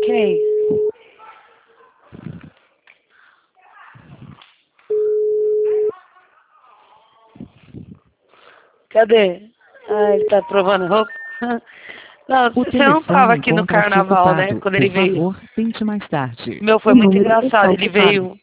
Quem? Cadê? Ah, ele tá provando roupa. Não, você não tava aqui no carnaval, né? Quando ele veio. Por favor, tente mais tarde. Meu, foi muito engraçado. Ele veio